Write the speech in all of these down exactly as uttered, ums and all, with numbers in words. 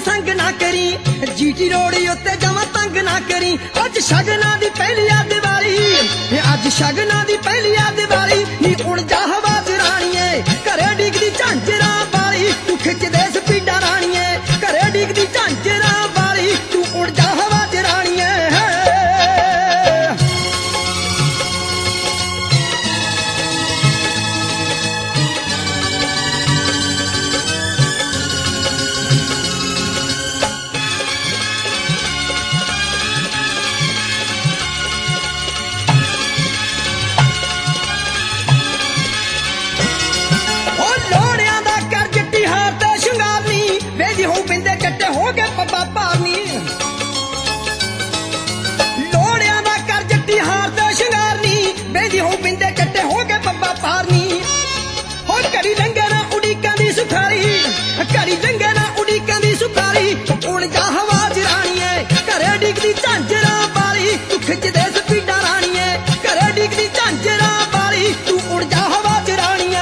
संग ना करी जीटी रोड उत्ते जमा तंग ना करी अज शगना दी पहली आ दिवाली अज शगना दी पहली आ दिवाली नी उड़ जा हवा च राणीए घरे डिगदी झांजरा वाली तू खिच दे स्पीडा राणीए घरे डिगदी झांजरा वाली तू उड़ जा हवा च राणीए पब्बा पारनी लोड़िया दा कर जट्टी हार ते शंगारनी बेदी हो बिंदे कट्टे हो गए पब्बा पारनी हो घड़ी लंगे ना उड़ीकां दी सुखारी घड़ी लंगे ना उड़ीकां दी सुखारी उड़ जा हवा च राणीए घरे डिगदी झांजरा वाली तू खिच दे स्पीडा राणीए घरे डिगदी झांजरा वाली तू उड़ जा हवा च राणीए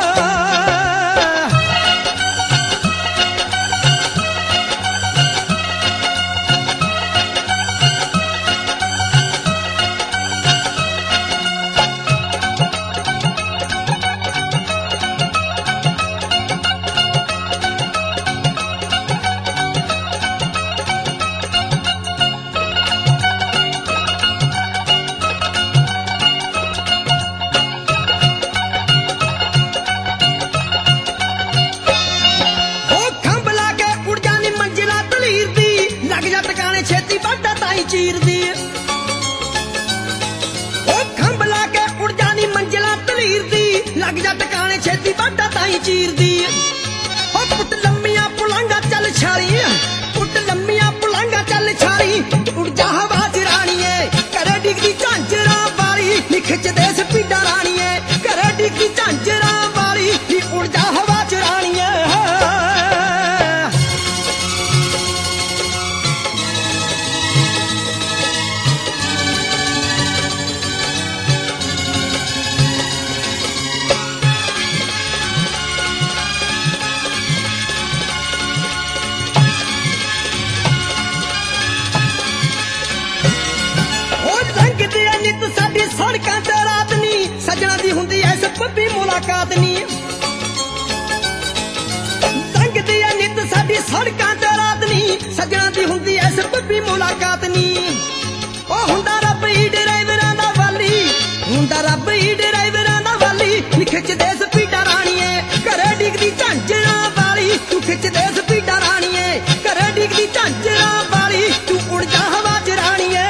छेती बाटा ताई चीर दी ओ खंभ ला के उड़ जानी मंजिला तलीर दी लग जा टकाने छेती बाटा ताई चीर दी ओ पुट लम्मिया पुलांगा चल छाली पुट लम्मिया पुलांगा चल छाली उड़ जा हवा च राणीए घरे डिगदी झांजरा वाली नी खिच दे स्पीडा राणीए घरे डिगदी झांजरा वाली नी उड़ जा हवा च राणीए सड़कां ते रात नी सजना दी हुंदी ऐ सब्बी मुलाकात नी संगदी ऐ नित साडी सड़कां ते रात नी सजना दी हुंदी ऐ सब्बी मुलाकात नी ओ हुंदा रब ही ड्राइवरां दा वाली हुंदा रब ही ड्राइवरां दा वाली नी खिच दे स्पीडा राणीए घरे डिगदी झांजरा वाली तू खिच दे स्पीडा राणीए घरे डिगदी झांजरा वाली तू उड़ जा हवा च राणीए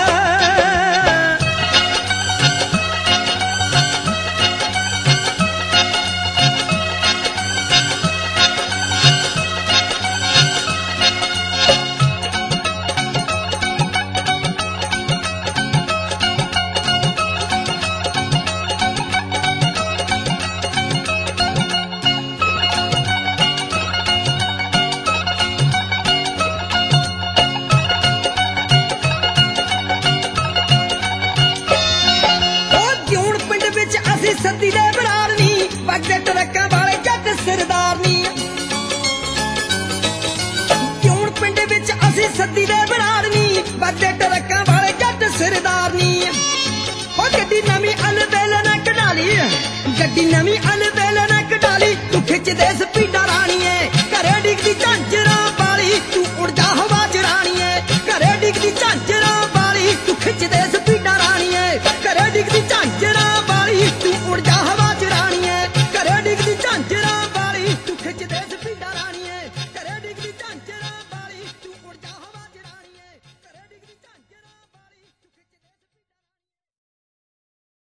सदी दे बरार नी वगदे ट्रक्कां वाले जट सरदार नी क्यों पिंड विच असी सदी दे बरार नी वगदे ट्रक्कां वाले जट सरदार नी ओ गड्डी नवीं अलबेल ना कढा ली गड्डी नवीं